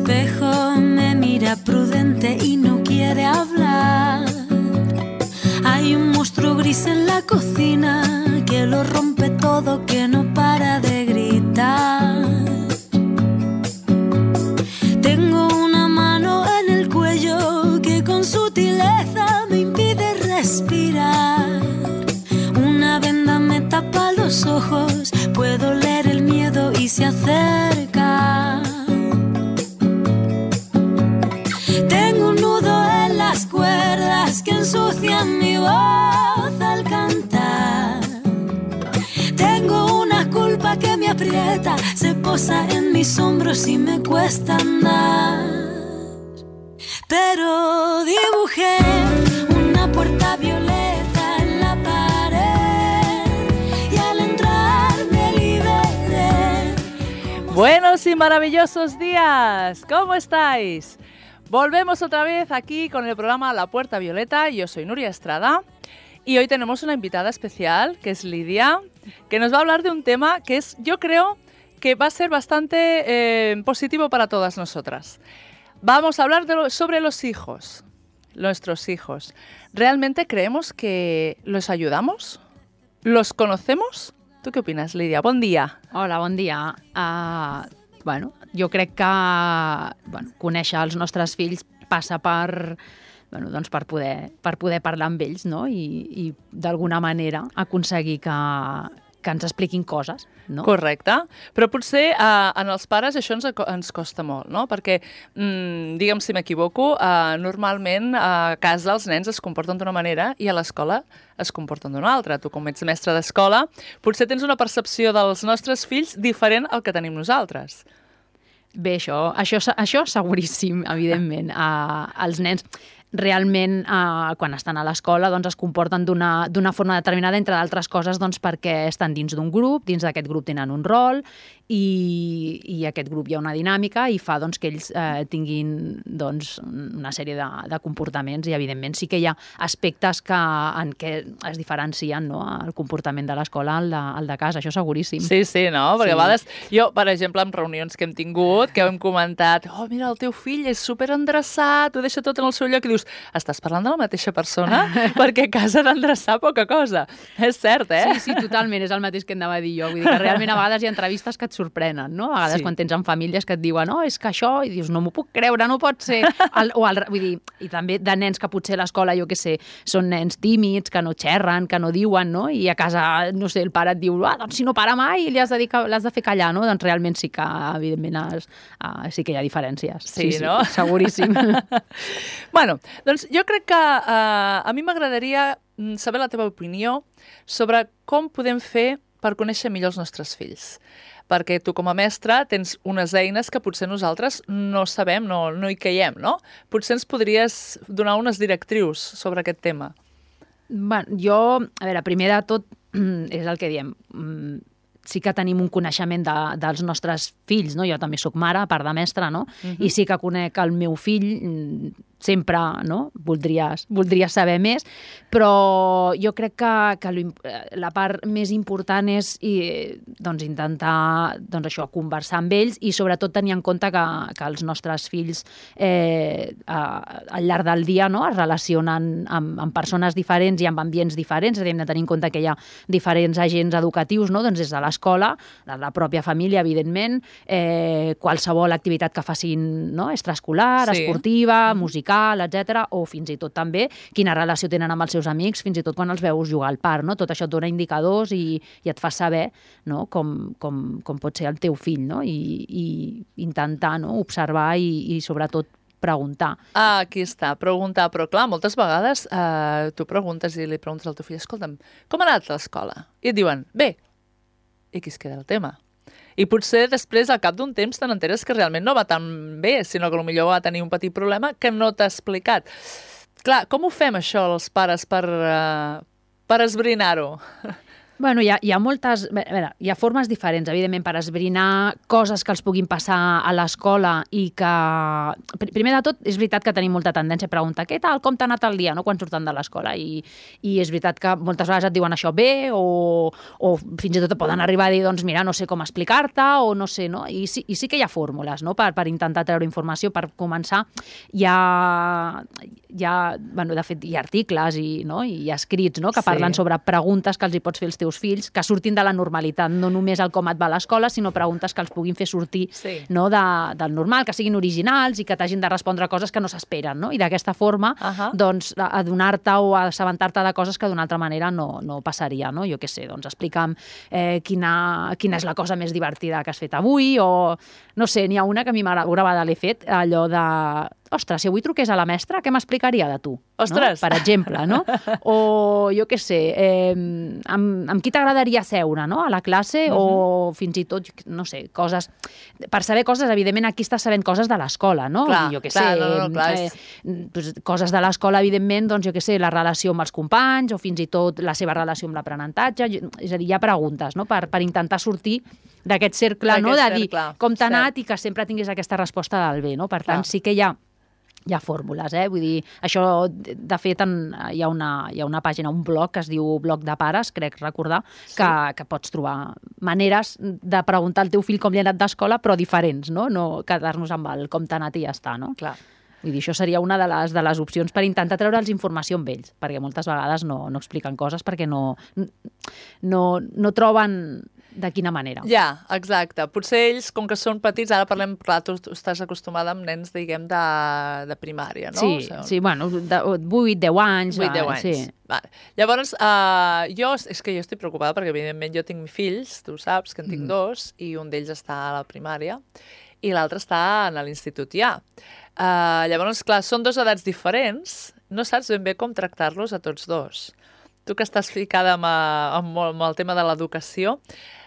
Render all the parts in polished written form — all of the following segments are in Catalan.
espejo me mira prudente y no quiere hablar. Hay un monstruo gris en la cocina que lo rompe todo, que no para de gritar. Tengo una mano en el cuello que con sutileza me impide respirar. Una venda me tapa los ojos, puedo leer el miedo y se acerca. Tengo un nudo en las cuerdas que ensucian mi voz al cantar. Tengo una culpa que me aprieta, se posa en mis hombros y me cuesta andar. Pero dibujé una puerta violeta en la pared y al entrar me liberé. Buenos y maravillosos días, ¿cómo estáis? Volvemos otra vez aquí con el programa La Puerta Violeta. Yo soy Núria Estrada y hoy tenemos una invitada especial que es Lidia, que nos va a hablar de un tema que yo creo que va a ser bastante positivo para todas nosotras. Vamos a hablar sobre los hijos, nuestros hijos. ¿Realmente creemos que los ayudamos? ¿Los conocemos? ¿Tú qué opinas, Lidia? Bon dia. Hola, bon dia. Jo crec que conèixer els nostres fills passa per poder parlar amb ells, no? I d'alguna manera aconseguir que ens expliquin coses, no? Correcte, però potser en els pares això ens costa molt, no? Perquè, digue'm si m'equivoco, normalment a casa els nens es comporten d'una manera i a l'escola es comporten d'una altra. Tu, com ets mestre d'escola, potser tens una percepció dels nostres fills diferent al que tenim nosaltres. Bé, això seguríssim, evidentment. Els nens realment, quan estan a l'escola, doncs es comporten d'una forma determinada, entre d'altres coses, doncs perquè estan dins d'un grup, dins d'aquest grup tenen un rol i aquest grup hi ha una dinàmica i fa doncs, que ells tinguin doncs, una sèrie de comportaments i, evidentment, sí que hi ha aspectes en què es diferencien, no? El comportament de l'escola al de casa, això seguríssim. Sí, no? Perquè a vegades, jo, per exemple, en reunions que hem tingut, que hem comentat, oh, mira, el teu fill és superendreçat, ho deixa tot en el seu lloc, i dius, estàs parlant de la mateixa persona? Perquè a casa d'endreçar poca cosa. És cert, eh? Sí, totalment, és el mateix que anava a dir jo. Vull dir que realment a vegades hi ha entrevistes que et sorprenen, no? A vegades quan tens en famílies que et diuen, no, és que això, i dius, no m'ho puc creure, no pot ser. Vull dir, i també de nens que potser a l'escola, jo què sé, són nens tímids, que no xerren, que no diuen, no? I a casa, no sé, el pare et diu, doncs si no para mai, l'has de fer callar, no? Doncs realment sí que, evidentment, sí que hi ha diferències. Sí, no? Seguríssim. Bueno, doncs jo crec que a mi m'agradaria saber la teva opinió sobre com podem fer per conèixer millor els nostres fills. Perquè tu com a mestra tens unes eines que potser nosaltres no sabem, no hi caiem, no? Potser ens podries donar unes directrius sobre aquest tema. Jo, a veure, primer de tot, és el que diem, sí que tenim un coneixement dels nostres fills, no? Jo també soc mare, a part de mestra, no? I sí que conec el meu fill, sempre, no? Voldria saber més, però jo crec que la part més important és doncs, intentar això, conversar amb ells i sobretot tenir en compte que els nostres fills al llarg del dia, no? Es relacionen amb persones diferents i amb ambients diferents, hem de tenir en compte que hi ha diferents agents educatius, no? Doncs des de l'escola, de la pròpia família, evidentment, qualsevol activitat que facin, no? Extraescolar, esportiva, musical, etc. O fins i tot també quina relació tenen amb els seus amics, fins i tot quan els veus jugar al parc, no? Tot això et dona indicadors i et fa saber, no? com pot ser el teu fill, no? I intentar, no? Observar i sobretot preguntar. Aquí està, preguntar. Però clar, moltes vegades tu preguntes i li preguntes al teu fill, escolta'm, com ha anat l'escola? I et diuen, bé. I aquí es queda el tema. I potser després, al cap d'un temps, te n'enteres que realment no va tan bé, sinó que potser va tenir un petit problema que no t'ha explicat. Clar, com ho fem això, els pares, per esbrinar-ho? Bueno, hi ha moltes... A veure, hi ha formes diferents, evidentment, per esbrinar coses que els puguin passar a l'escola i que... Primer de tot, és veritat que tenim molta tendència a preguntar què tal, com t'ha anat el dia, no?, quan surten de l'escola. I és veritat que moltes vegades et diuen això bé o fins i tot et poden arribar a dir, doncs mira, no sé com explicar-te o no sé, no? I sí que hi ha fórmules, no?, per intentar treure informació. Per començar, hi ha bueno, de fet, hi ha articles i hi ha escrits, no?, que parlen sobre preguntes que els hi pots fer als teus fills, que surtin de la normalitat, no només el com et va a l'escola, sinó preguntes que els puguin fer sortir no, del normal, que siguin originals i que t'hagin de respondre coses que no s'esperen, no? I d'aquesta forma, doncs, adonar-te o assabentar-te de coses que d'una altra manera no passaria, no? Jo què sé, doncs explica'm quina és la cosa més divertida que has fet avui, o no sé, n'hi ha una que a mi m'agrada l'he fet, allò de... Ostres, si avui truqués a la mestra, què m'explicaria de tu? Ostres! No? Per exemple, no? O, jo què sé, amb qui t'agradaria seure, no?, a la classe, o fins i tot, no sé, coses... Per saber coses, evidentment, aquí estàs sabent coses de l'escola, no? Clar, jo què sé, coses de l'escola, evidentment, doncs, jo què sé, la relació amb els companys, o fins i tot la seva relació amb l'aprenentatge, és a dir, hi ha preguntes, no?, per intentar sortir d'aquest cercle, no?, de dir com t'ha anat i que sempre tinguis aquesta resposta del bé, no? Per tant, sí que hi ha fórmules, vull dir, això, de fet, hi ha una pàgina, un blog que es diu Blog de Pares, crec recordar, que pots trobar maneres de preguntar al teu fill com li ha anat d'escola, però diferents, no quedar-nos amb el com t'ha anat i ja està, no? Clar. Vull dir, això seria una de les opcions per intentar treure'ls informació amb ells, perquè moltes vegades no expliquen coses perquè no troben de quina manera. Ja, exacte. Potser ells, com que són petits, ara parlem, clar, tu estàs acostumada amb nens, diguem, de primària, no? Sí, bueno, 8-10 anys. 8-10 anys. Sí. Vale. Llavors, jo estic preocupada perquè, evidentment, jo tinc fills, tu saps que en tinc dos, i un d'ells està a la primària i l'altre està a l'institut ja. Llavors, clar, són dos edats diferents, no saps ben bé com tractar-los a tots dos. Tu que estàs ficada amb el tema de l'educació,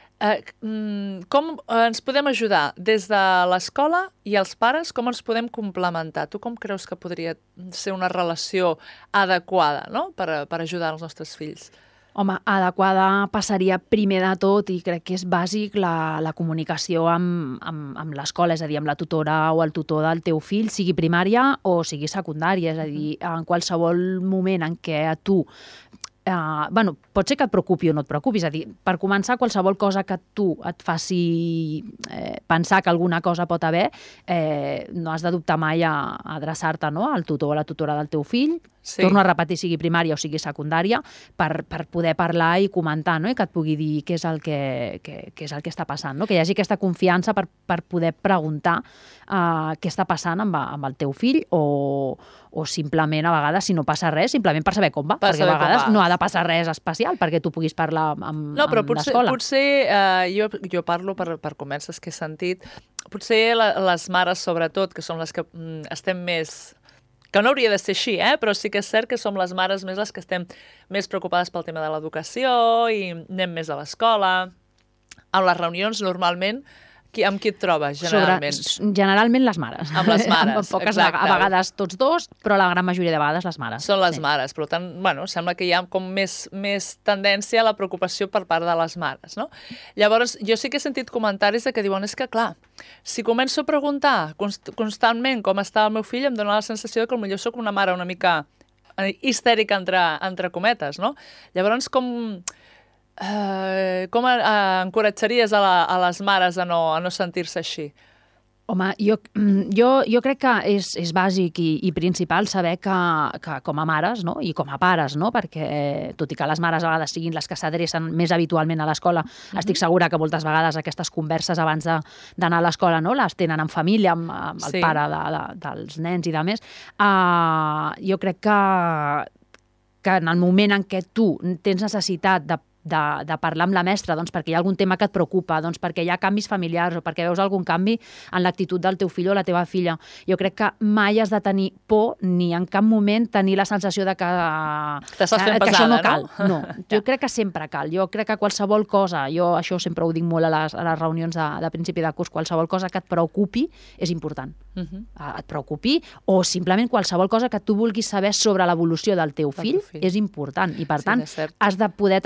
com ens podem ajudar des de l'escola i els pares, com ens podem complementar? Tu com creus que podria ser una relació adequada, no?, per ajudar els nostres fills? Home, adequada passaria primer de tot, i crec que és bàsic, la comunicació amb l'escola, és a dir, amb la tutora o el tutor del teu fill, sigui primària o sigui secundària, és a dir, en qualsevol moment en què a tu... bueno, pot ser que et preocupi o no et preocupi, és a dir, per començar, qualsevol cosa que tu et faci pensar que alguna cosa pot haver, no has de dubtar mai a adreçar-te, no?, al tutor o a la tutora del teu fill, torno a repetir, sigui primària o sigui secundària, per poder parlar i comentar, no?, i que et pugui dir què és el que està passant, no?, que hi hagi aquesta confiança per poder preguntar què està passant amb el teu fill, o simplement, a vegades, si no passa res, simplement per saber com va, perquè a vegades no ha de passar res especial perquè tu puguis parlar amb l'escola. No, però potser jo parlo per converses que he sentit, potser les mares, sobretot, que són les que estem més... que no hauria de ser així, però sí que és cert que som les mares més les que estem més preocupades pel tema de l'educació i anem més a l'escola. A les reunions, normalment, amb qui et trobes, generalment? Generalment les mares. Amb les mares, exacte. A vegades tots dos, però la gran majoria de vegades les mares. Són les mares, per tant, bueno, sembla que hi ha com més tendència a la preocupació per part de les mares, no? Llavors, jo sí que he sentit comentaris que diuen, és que clar, si començo a preguntar constantment com està el meu fill, em dóna la sensació que potser soc una mare una mica histèrica, entre cometes, no? Llavors, com encoratjaries a les mares a no sentir-se així? Home, jo crec que és bàsic i principal saber que com a mares, no?, i com a pares, no?, perquè tot i que les mares a vegades siguin les que s'adrecen més habitualment a l'escola, estic segura que moltes vegades aquestes converses abans d'anar a l'escola, no?, les tenen en família, amb el pare dels nens i de més. Jo crec que en el moment en què tu tens necessitat de parlar amb la mestra, doncs perquè hi ha algun tema que et preocupa, doncs perquè hi ha canvis familiars o perquè veus algun canvi en l'actitud del teu fill o la teva filla. Jo crec que mai has de tenir por ni en cap moment tenir la sensació de que això no cal. No, jo crec que sempre cal. Jo crec que qualsevol cosa, jo això sempre ho dic molt a les reunions de principi de curs, qualsevol cosa que et preocupi és important. Et preocupi, o simplement qualsevol cosa que tu vulguis saber sobre l'evolució del teu fill és important, i per tant has de poder tenir aquesta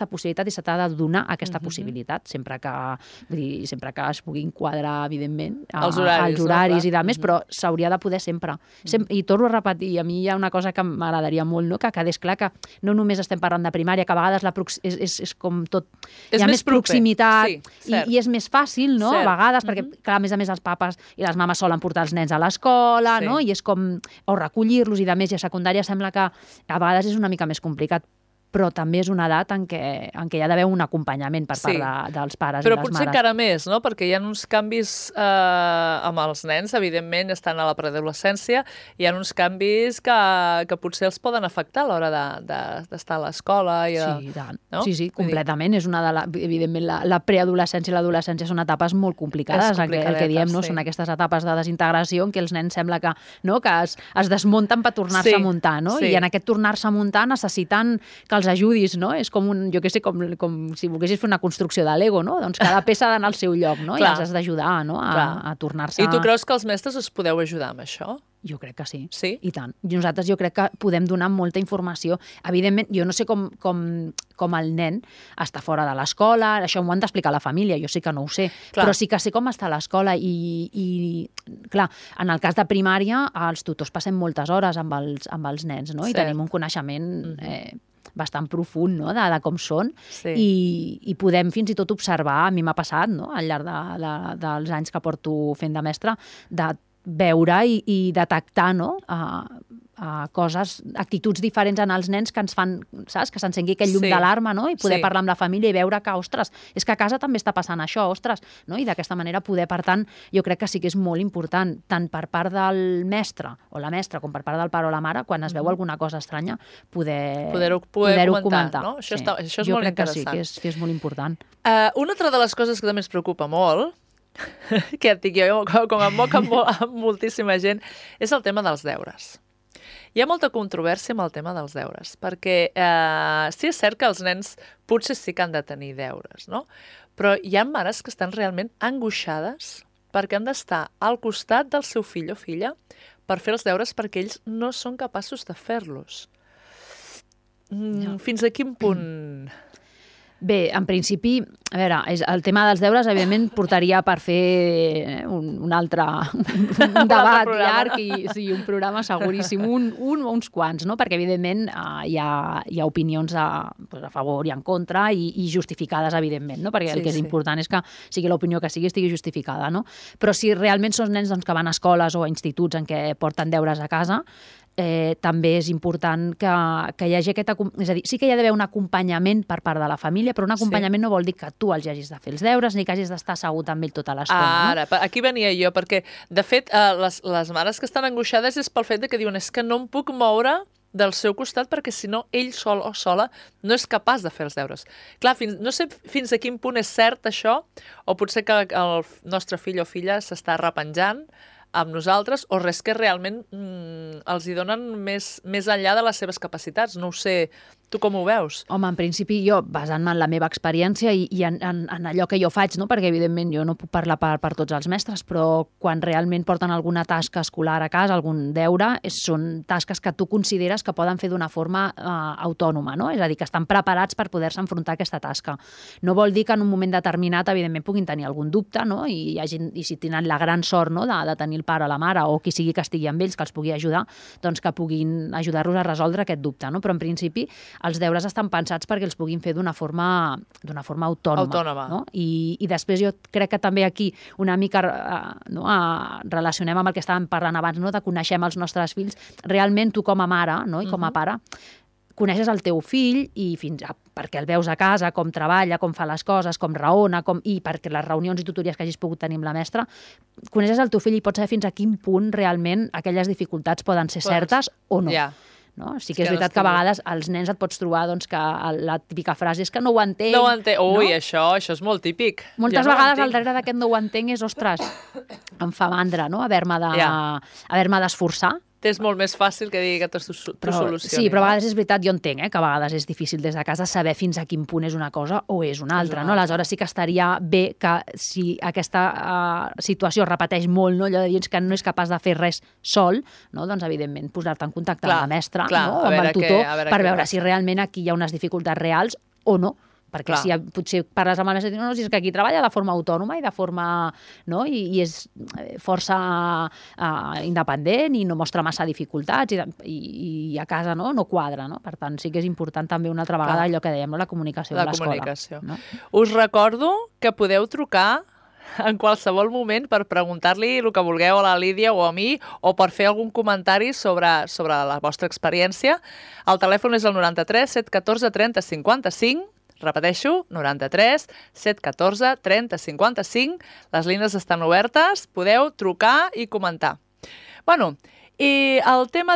possibilitat i se t'ha de donar aquesta possibilitat, sempre que es pugui enquadrar, evidentment, els horaris i de més, però s'hauria de poder sempre. I torno a repetir, a mi hi ha una cosa que m'agradaria molt, no? Que quedés clar que no només estem parlant de primària, que a vegades és com tot... Hi ha més proximitat i és més fàcil, no? A vegades, perquè, clar, a més els papes i les mames solen portar els nens a l'escola, no? I és com... o recollir-los i de més, i a secundària sembla que a vegades és una mica més complicat, però també és una edat en què hi ha d'haver un acompanyament per part dels pares i les mares. Però potser encara més, no? Perquè hi ha uns canvis amb els nens, evidentment, estan a la preadolescència, hi ha uns canvis que potser els poden afectar a l'hora d'estar a l'escola. Sí, tant. No? Sí, completament. És evidentment, la preadolescència i l'adolescència són etapes molt complicades. El que diem, no? Són aquestes etapes de desintegració en què els nens sembla que es desmunten per tornar-se a muntar, no? I en aquest tornar-se a muntar necessiten que els ajudis, no? És com jo què sé, com si volguessis fer una construcció de Lego, no? Doncs cada peça ha d'anar al seu lloc, no? I els has d'ajudar, no? A tornar-se... I tu creus que els mestres us podeu ajudar amb això? Jo crec que sí. Sí? I tant. I nosaltres jo crec que podem donar molta informació. Evidentment, jo no sé com el nen està fora de l'escola, això m'ho han d'explicar la família, jo sí que no ho sé, però sí que sé com està a l'escola i, clar, en el cas de primària, els tutors passem moltes hores amb els nens, no? I tenim un coneixement bastant profund, no?, de com són, i podem fins i tot observar, a mi m'ha passat, no?, al llarg dels anys que porto fent de mestra, de veure i detectar, no?, coses, actituds diferents en els nens que ens fan, saps?, que s'encengui aquell llum d'alarma, no?, i poder parlar amb la família i veure que, ostres, és que a casa també està passant això, ostres, no?, i d'aquesta manera poder, per tant, jo crec que sí que és molt important, tant per part del mestre o la mestra com per part del pare o la mare, quan es veu alguna cosa estranya, poder-ho comentar. No? Això és molt interessant. Jo crec que sí, que és molt important. Una altra de les coses que també ens preocupa molt, que et dic jo, com em moca amb moltíssima gent, és el tema dels deures. Hi ha molta controvèrsia amb el tema dels deures, perquè sí és cert que els nens potser sí que han de tenir deures, no? Però hi ha mares que estan realment angoixades perquè han d'estar al costat del seu fill o filla per fer els deures perquè ells no són capaços de fer-los. Fins a quin punt... Bé, en principi, a veure, el tema dels deures, evidentment, portaria per fer un altre debat llarg i un programa seguríssim, un o uns quants, no? Perquè, evidentment, hi ha opinions a favor i en contra i justificades, evidentment, no? Perquè el que és important és que sigui l'opinió que estigui justificada, no? Però si realment són nens que van a escoles o a instituts en què porten deures a casa, també és important que hi hagi aquest... És a dir, sí que hi ha d'haver un acompanyament per part de la família, però un acompanyament no vol dir que tu els hagis de fer els deures ni que hagis d'estar assegut amb ell tota l'estona. Ara, aquí venia jo, perquè, de fet, les mares que estan angoixades és pel fet que diuen és que no em puc moure del seu costat perquè, si no, ell sol o sola no és capaç de fer els deures. Clar, no sé fins a quin punt és cert això, o potser que el nostre fill o filla s'està arrepenjant amb nosaltres, o res que realment els hi donen més enllà de les seves capacitats. No ho sé, tu com ho veus? Home, en principi jo, basant-me en la meva experiència i en allò que jo faig, no? Perquè evidentment jo no puc parlar per tots els mestres, però quan realment porten alguna tasca escolar a casa, algun deure, són tasques que tu consideres que poden fer d'una forma autònoma, no? És a dir, que estan preparats per poder-se enfrontar a aquesta tasca. No vol dir que en un moment determinat, evidentment, puguin tenir algun dubte, no? I si tenen la gran sort, no?, de tenir el pare o la mare o qui sigui que estigui amb ells, que els pugui ajudar, doncs que puguin ajudar-los a resoldre aquest dubte, no? Però en principi els deures estan pensats perquè els puguin fer d'una forma autònoma. No? I després jo crec que també aquí una mica relacionem amb el que estàvem parlant abans, no? De coneixem els nostres fills. Realment tu com a mare, no? I com a pare, coneixes el teu fill i perquè el veus a casa, com treballa, com fa les coses, com raona, i perquè les reunions i tutories que hagis pogut tenir amb la mestra, coneixes el teu fill i pots saber fins a quin punt realment aquelles dificultats poden ser certes o no. Ja. No? Sí que és veritat que a vegades als nens et pots trobar que la típica frase és que no ho entenc. No ho entenc. Ui, no? Això és molt típic. Moltes vegades al darrere d'aquest no ho entenc és, ostres, em fa mandra, no?, haver-me d'esforçar. És molt més fàcil que digui que t'ho solucioni. Sí, però a vegades és veritat, jo entenc, que a vegades és difícil des de casa saber fins a quin punt és una cosa o és una altra, no? Aleshores sí que estaria bé que si aquesta situació es repeteix molt, no?, allò de dir que no és capaç de fer res sol, no?, doncs evidentment posar-te en contacte amb la mestra, no?, o amb el tutor, per veure si realment aquí hi ha unes dificultats reals o no. perquè si potser parles amb el mestre, no, si és que aquí treballa de forma autònoma i de forma, no? I és força independent i no mostra massa dificultats i a casa no quadra, no? Per tant, sí que és important també una altra vegada allò que dèiem, no? La comunicació amb l'escola. No? Us recordo que podeu trucar en qualsevol moment per preguntar-li el que vulgueu a la Lídia o a mi o per fer algun comentari sobre la vostra experiència. El telèfon és el 93 714 30 55. Repeteixo, 93 714 30 55. Les línies estan obertes, podeu trucar i comentar. Bueno, i el tema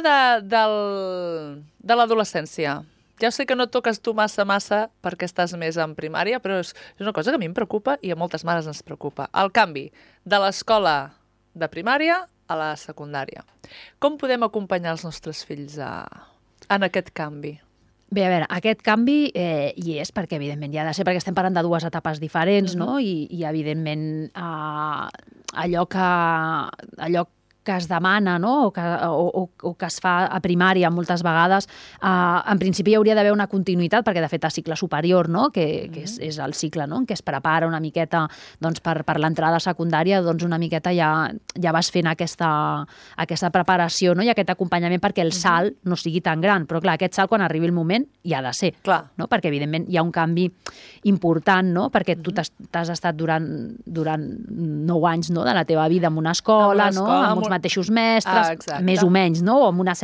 de l'adolescència. Ja sé que no toques tu massa perquè estàs més en primària, però és una cosa que a mi em preocupa i a moltes mares ens preocupa. El canvi de l'escola de primària a la secundària. Com podem acompanyar els nostres fills en aquest canvi? Bé, a veure, aquest canvi hi és perquè, evidentment, hi ha de ser perquè estem parlant de dues etapes diferents, no? I evidentment, allò que es demana, no? o que es fa a primària moltes vegades, en principi hi hauria d'haver una continuïtat, perquè de fet a cicle superior, no? que és el cicle, no? En què es prepara una miqueta doncs, per l'entrada secundària, doncs una miqueta ja vas fent aquesta preparació, no? I aquest acompanyament perquè el salt no sigui tan gran. Però clar, aquest salt quan arribi el moment hi ha de ser, no? Perquè evidentment hi ha un canvi important, no? Perquè tu t'has estat durant 9 anys, no? De la teva vida en una escola, no? Amb uns mateixos mestres, més o menys, no? O amb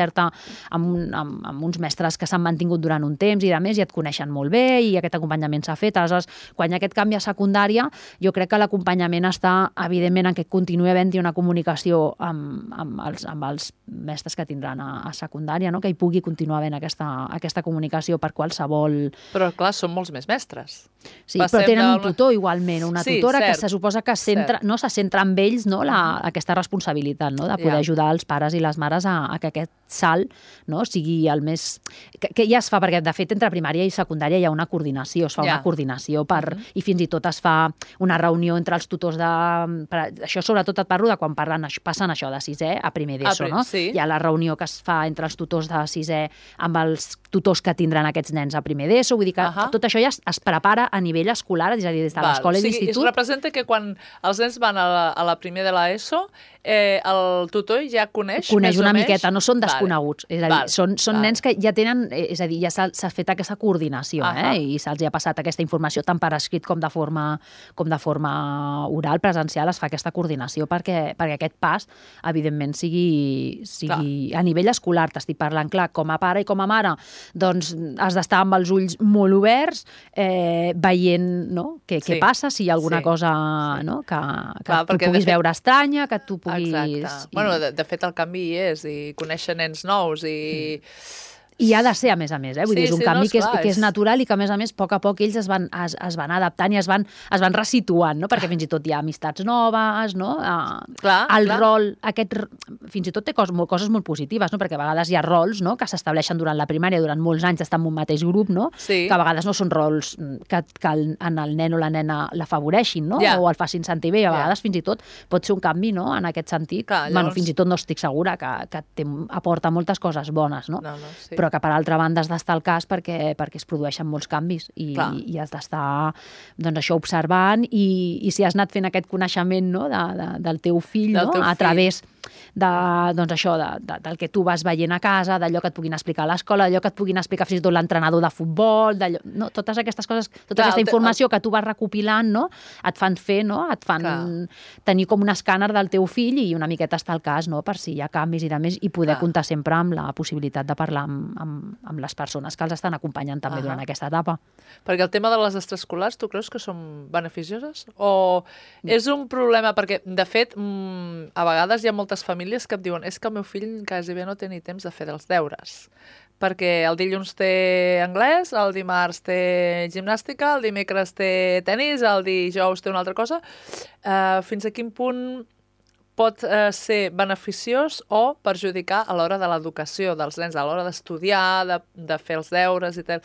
amb uns mestres que s'han mantingut durant un temps i a més i et coneixen molt bé i aquest acompanyament s'ha fet. Aleshores, quan hi ha aquest canvi a secundària, jo crec que l'acompanyament està, evidentment, en què continuï havent-hi una comunicació amb els mestres que tindran a secundària, no? Que hi pugui continuar havent aquesta comunicació per qualsevol... Però, clar, són molts més mestres. Sí, però tenen un tutor igualment, una tutora que se suposa que se centra en ells, no? Aquesta responsabilitat, no? De poder ajudar els pares i les mares a que aquest salt, no? Sigui el més... Que ja es fa, perquè de fet entre primària i secundària hi ha una coordinació, es fa una coordinació i fins i tot es fa una reunió entre els tutors de... Això sobretot et parlo de quan passen això de 6è a primer d'ESO, no? Hi ha la reunió que es fa entre els tutors de 6è amb els tutors que tindran aquests nens a primer d'ESO, vull dir que tot això ja es prepara a nivell escolar, és a dir, des de l'escola i l'institut. Es representa que quan els nens van a la primer de l'ESO, el tutor ja coneix una miqueta, no són desconeguts. És a dir, són nens que ja tenen, és a dir, ja s'ha fet aquesta coordinació, i se'ls ha passat aquesta informació tant per escrit com de forma oral, presencial, es fa aquesta coordinació perquè aquest pas, evidentment, sigui a nivell escolar, t'estic parlant, clar, com a pare i com a mare, doncs has d'estar amb els ulls molt oberts, veient què passa, si hi ha alguna cosa que tu puguis veure estranya, que tu puguis... Exacte. Bueno, de fet, el canvi hi és, i conèixer nens nous, I ha de ser, a més, vull dir, és un canvi que és natural i que, a més, a poc a poc ells es van adaptant i es van ressituant, no? Perquè fins i tot hi ha amistats noves, no? El rol, fins i tot té coses molt positives, no? Perquè a vegades hi ha rols, no? Que s'estableixen durant la primària, durant molts anys d'estar en un mateix grup, no? Que a vegades no són rols que en el nen o la nena l'afavoreixin, no? O el facin sentir bé, i a vegades fins i tot pot ser un canvi, no? En aquest sentit. Bueno, fins i tot no estic segura que aporta moltes coses bones, no? Però que per altra banda has d'estar al cas perquè es produeixen molts canvis i has d'estar, doncs això, observant i si has anat fent aquest coneixement, no? del teu fill, a través doncs això, del que tu vas veient a casa, d'allò que et puguin explicar a l'escola, d'allò que et puguin explicar fins i tot l'entrenador de futbol, no? Totes aquestes coses, tota aquesta informació que tu vas recopilant, no? Et fan fer, no? Et fan tenir com un escàner del teu fill i una miqueta estar al cas, no? Per si hi ha canvis i demés, i poder comptar sempre amb la possibilitat de parlar amb les persones que els estan acompanyant també durant aquesta etapa. Perquè el tema de les extraescolars, tu creus que són beneficioses? O és un problema? Perquè, de fet, a vegades hi ha moltes famílies que et diuen és que el meu fill quasi bé no té ni temps de fer dels deures. Perquè el dilluns té anglès, el dimarts té gimnàstica, el dimecres té tenis, el dijous té una altra cosa. Fins a quin punt pot ser beneficiós o perjudicar a l'hora de l'educació dels nens, a l'hora d'estudiar, de fer els deures i tal.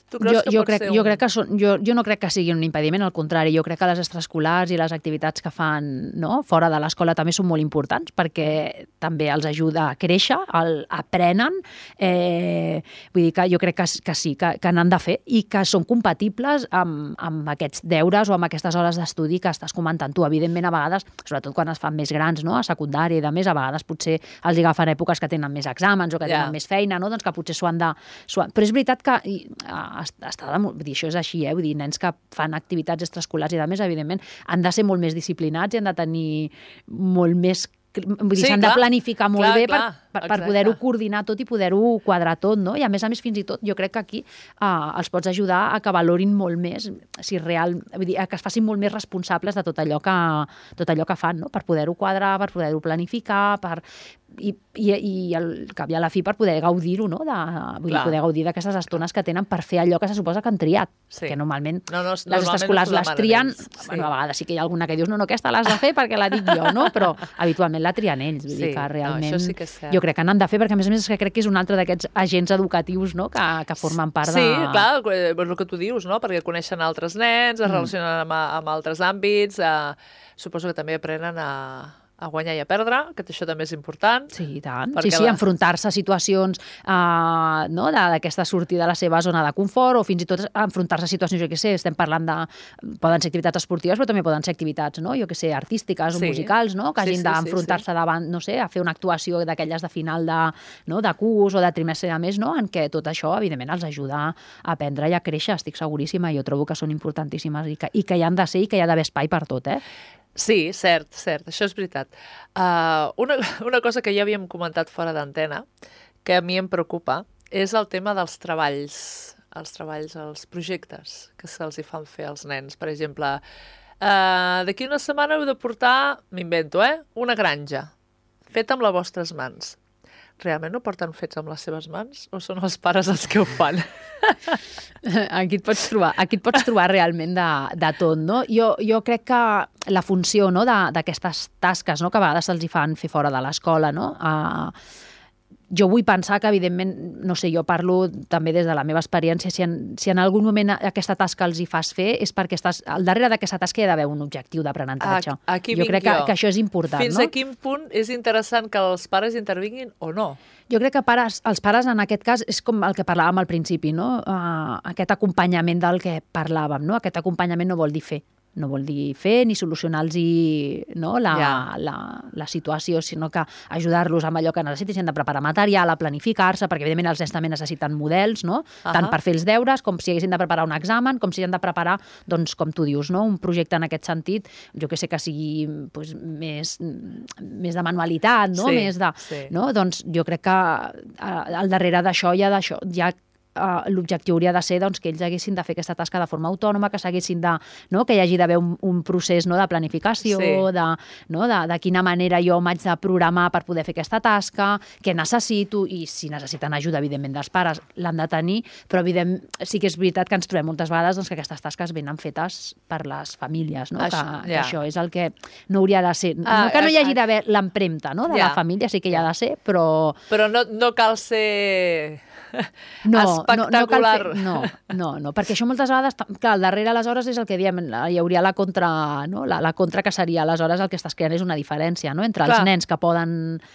Tu creus que pot ser un... Jo no crec que sigui un impediment, al contrari, jo crec que les extraescolars i les activitats que fan, no, fora de l'escola també són molt importants perquè també els ajuda a créixer, aprenen, vull dir que jo crec que sí, que n'han de fer i que són compatibles amb aquests deures o amb aquestes hores d'estudi que estàs comentant tu. Evidentment, a vegades, sobretot quan es fan més grans, no, a secundària i de més, a vegades potser els agafen èpoques que tenen més exàmens o que tenen més feina, no, doncs que potser s'ho han de... Però és veritat que vull dir, això és així, vull dir, nens que fan activitats extraescolars i de més, evidentment, han de ser molt més disciplinats i han de tenir molt més... Vull dir, s'han de planificar molt bé per poder-ho coordinar tot i poder-ho quadrar tot, no? I a més, fins i tot, jo crec que aquí els pots ajudar a que valorin molt més, vull dir, a que es facin molt més responsables de tot allò que fan, no? Per poder-ho quadrar, per poder-ho planificar, i al cap i a la fi per poder gaudir-ho, no? Vull dir, poder gaudir d'aquestes estones que tenen per fer allò que se suposa que han triat, que normalment les extraescolars les trien, bueno, a vegades sí que hi ha alguna que dius, no, aquesta l'has de fer perquè la dic jo, no? Però habitualment la trien ells, vull dir que realment jo crec que n'han de fer, perquè a més crec que és un altre d'aquests agents educatius, no? Que formen part de... Sí, clar, és el que tu dius, no? Perquè coneixen altres nens, es relacionen amb altres àmbits, suposo que també aprenen a guanyar i a perdre, que això també és important. Sí, i tant. Sí, enfrontar-se a situacions d'aquesta sortir de la seva zona de confort o fins i tot enfrontar-se a situacions, jo què sé, estem parlant poden ser activitats esportives, però també poden ser activitats, no? Jo què sé, artístiques o musicals, no? Que hagin d'enfrontar-se davant, no sé, a fer una actuació d'aquelles de final de curs o de trimestre de mes, no? En què tot això, evidentment, els ajuda a aprendre i a créixer, estic seguríssima, jo trobo que són importantíssimes i que hi han de ser i que hi ha d'haver espai per tot, Sí, cert, això és veritat. Una cosa que ja havíem comentat fora d'antena, que a mi em preocupa, és el tema dels treballs, els projectes que se'ls fan fer als nens. Per exemple, d'aquí una setmana heu de portar, m'invento, una granja, feta amb les vostres mans. Realment ho porten fets amb les seves mans o són els pares els que ho fan? Aquí et pots trobar realment de tot, no? Jo crec que la funció, no, d'aquestes tasques, no, que a vegades se'ls fan fer fora de l'escola, no? Jo vull pensar que, evidentment, no sé, jo parlo també des de la meva experiència, si en algun moment aquesta tasca els hi fas fer és perquè al darrere d'aquesta tasca hi ha d'haver un objectiu d'aprenentatge. Jo crec que això és important, Fins a quin punt és interessant que els pares intervinguin o no? Jo crec que els pares, en aquest cas, és com el que parlàvem al principi, no? Aquest acompanyament del que parlàvem, no? Aquest acompanyament no vol dir fer. No vol dir fer ni solucionar-los la situació, sinó que ajudar-los amb allò que necessitin, si han de preparar material, a planificar-se, perquè evidentment els nens també necessiten models, no? Tant per fer els deures, com si haguessin de preparar un examen, com si han de preparar, doncs, com tu dius, no? Un projecte en aquest sentit, jo que sé que sigui més de manualitat, no? No? Doncs jo crec que al darrere d'això hi ha l'objectiu hauria de ser que ells haguessin de fer aquesta tasca de forma autònoma, que hi hagi d'haver un procés de planificació, de quina manera jo m'haig de programar per poder fer aquesta tasca, què necessito, i si necessiten ajuda, evidentment, dels pares, l'han de tenir, però sí que és veritat que ens trobem moltes vegades que aquestes tasques venen fetes per les famílies, no? Que això és el que no hauria de ser. No que no hi hagi d'haver l'empremta de la família, sí que hi ha de ser, però... Però no cal ser... espectacular. No, perquè això moltes vegades, clar, al darrere aleshores és el que diem, hi hauria la contra, no? La contra que seria aleshores el que estàs creant és una diferència, no? Entre els nens que poden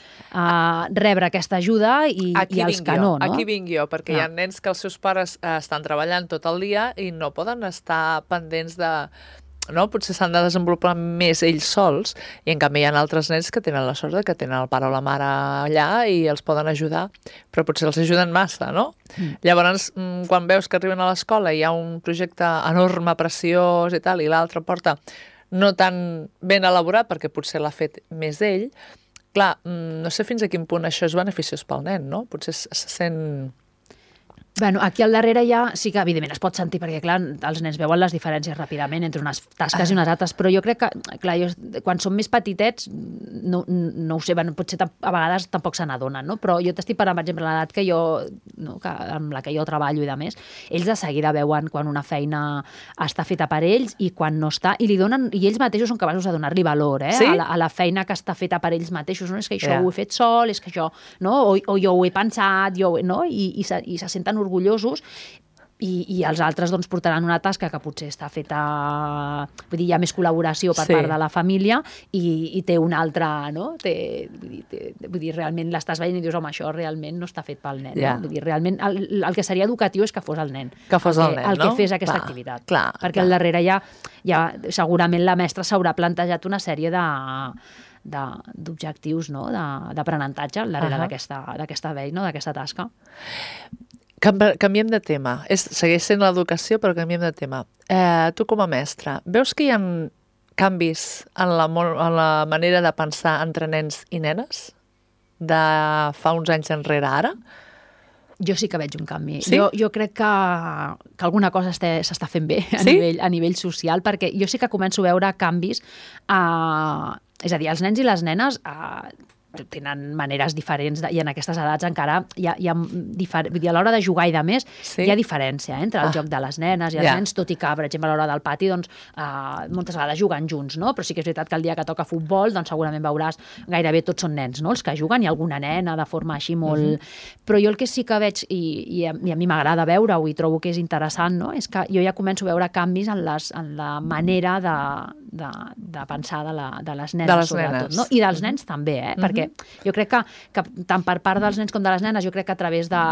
rebre aquesta ajuda i els que no. Aquí vinc jo, perquè hi ha nens que els seus pares estan treballant tot el dia i no poden estar pendents de... No? Potser s'han de desenvolupar més ells sols i en canvi hi ha altres nens que tenen la sort que tenen el pare o la mare allà i els poden ajudar, però potser els ajuden massa, no? Llavors, quan veus que arriben a l'escola i hi ha un projecte enorme, preciós i tal, i l'altre porta no tan ben elaborat perquè potser l'ha fet més ell, clar, no sé fins a quin punt això és beneficiós pel nen, no? Potser se sent... Bueno, aquí al darrere ja sí que, evidentment, es pot sentir, perquè, clar, els nens veuen les diferències ràpidament entre unes tasques i unes altres, però jo crec que, clar, quan són més petitets, no ho sé, potser a vegades tampoc se n'adonen, no? Però jo t'estic parlant, per exemple, l'edat amb la que jo treballo i de més, ells de seguida veuen quan una feina està feta per ells i quan no està, i ells mateixos són capaços de donar-li valor, sí? a la feina que està feta per ells mateixos, no? És que això ho he fet sol, és que això, no? O jo ho he pensat, no? I se senten orgullosos i els altres doncs, portaran una tasca que potser està feta, vull dir, hi ha més col·laboració per part de la família i té una altra, no? Vull dir, realment l'estàs veient i dius, home, això realment no està fet pel nen. No? Vull dir, realment el que seria educatiu és que fos el nen. Que fos el nen, el que fes aquesta activitat. Perquè al darrere ja segurament la mestra s'haurà plantejat una sèrie d'objectius, no? D'aprenentatge al darrere d'aquesta feina, d'aquesta tasca. Canviem de tema. Segueix sent l'educació, però canviem de tema. Tu com a mestra, veus que hi ha canvis en la manera de pensar entre nens i nenes de fa uns anys enrere ara? Jo sí que veig un canvi. Sí? Jo crec que alguna cosa s'està fent bé a nivell social, perquè jo sí que començo a veure canvis. És a dir, els nens i les nenes tenen maneres diferents i en aquestes edats encara vull dir, a l'hora de jugar i de més hi ha diferència entre el joc de les nenes i els nens, tot i que, per exemple, a l'hora del pati doncs, moltes vegades juguen junts, no? Però sí que és veritat que el dia que toca futbol doncs segurament veuràs gairebé tots són nens, no? Els que juguen, i alguna nena de forma així molt... Però jo el que sí que veig, i a mi m'agrada veure-ho i trobo que és interessant, no? És que jo ja començo a veure canvis en la manera de pensar de les nenes, sobretot, no? I dels nens també, perquè jo crec que tant per part dels nens com de les nenes, jo crec que a través de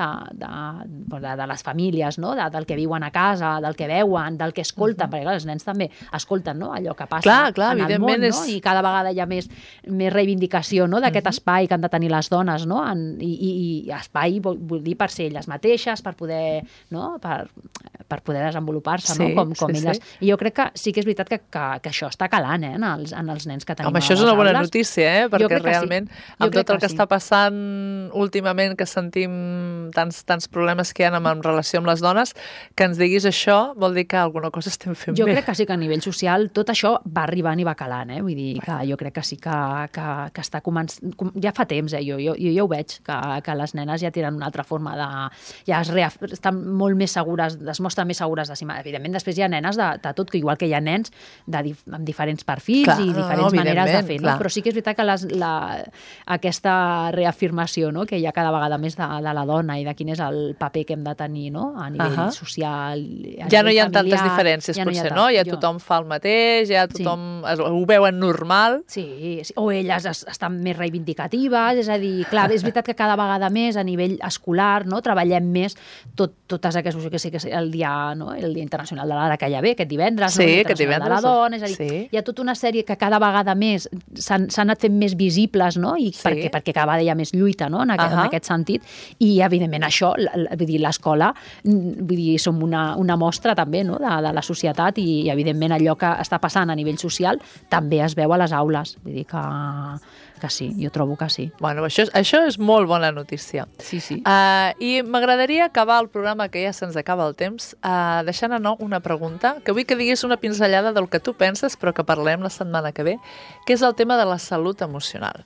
les famílies, no? Del que viuen a casa, del que veuen, del que escolten, perquè clar, els nens també escolten, no? Allò que passa en el món, no? I cada vegada hi ha més reivindicació, no? D'aquest espai que han de tenir les dones, no? I espai vull dir per ser elles mateixes, per poder, no? Per poder desenvolupar-se, no? Com elles. I jo crec que sí que és veritat que això està calant, en els nens que tenim a les aules. Això és una bona notícia, perquè realment amb tot el que està passant últimament, que sentim tants problemes que hi ha en relació amb les dones, que ens diguis això vol dir que alguna cosa estem fent bé. Jo crec que sí que a nivell social tot això va arribant i va calant, vull dir que jo crec que sí que està començant, ja fa temps, jo ho veig, que les nenes ja tenen una altra forma ja estan molt més segures, es mostren més segures de si mateixes. Evidentment, després hi ha nenes de tot, que igual que hi ha nens amb diferents perfils i diferents maneres de fer, no? Però sí que és veritat que aquesta reafirmació, no? Que hi ha cada vegada més de la dona i de quin és el paper que hem de tenir, no? A nivell social, ja no hi ha tantes diferències, potser, no? Ja tothom fa el mateix, ja tothom ho veuen normal. Sí, o elles estan més reivindicatives, és a dir, clar, és veritat que cada vegada més a nivell escolar, no? Treballem més totes aquestes, jo que sé, el dia internacional de l'ara que ja ve, aquest divendres, el dia internacional de la dona, és a dir, hi ha tota una sèrie que cada vegada més s'han anat fent més visibles, no? I perquè cada vegada hi ha més lluita, no? En aquest sentit, i evidentment això, vull dir, l'escola, vull dir, som una mostra també, no? De la societat, i evidentment allò que està passant a nivell social també es veu a les aules, vull dir que sí, jo trobo que sí. Bueno, això és molt bona notícia. Sí. I m'agradaria acabar el programa, que ja se'ns acaba el temps, deixant anar una pregunta, que vull que diguis una pinzellada del que tu penses, però que parlem la setmana que ve, que és el tema de la salut emocional.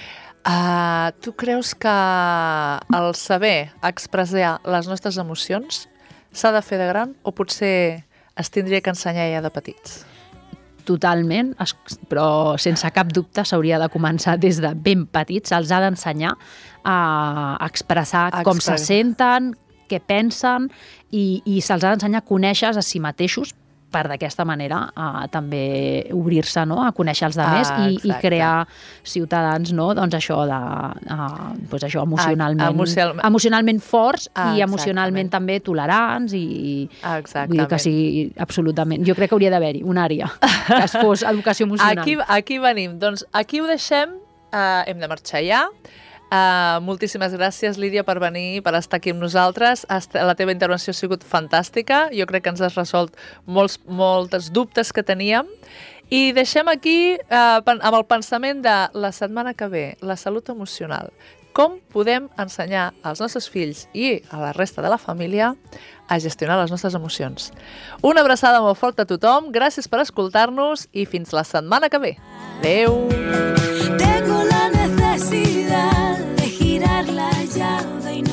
Tu creus que el saber expressar les nostres emocions s'ha de fer de gran o potser es tindria que ensenyar ja de petits? Totalment, però sense cap dubte s'hauria de començar des de ben petits, se'ls ha d'ensenyar a expressar com se senten, què pensen, i se'ls ha d'ensenyar a conèixer a si mateixos, per d'aquesta manera també obrir-se, no? A conèixer els altres i crear ciutadans, no? Doncs això emocionalment forts i emocionalment també tolerants i vull dir que sí, absolutament. Jo crec que hauria d'haver-hi una àrea que es fos educació emocional. Aquí venim. Doncs aquí ho deixem. Hem de marxar ja. Moltíssimes gràcies, Lídia, per venir, per estar aquí amb nosaltres. La teva intervenció ha sigut fantàstica. Jo crec que ens has resolt molts dubtes que teníem. I deixem aquí amb el pensament de la setmana que ve, la salut emocional. Com podem ensenyar als nostres fills i a la resta de la família a gestionar les nostres emocions. Una abraçada molt forta a tothom. Gràcies per escoltar-nos i fins la setmana que ve. Adéu! Tengo la necesidad de girar la llave y no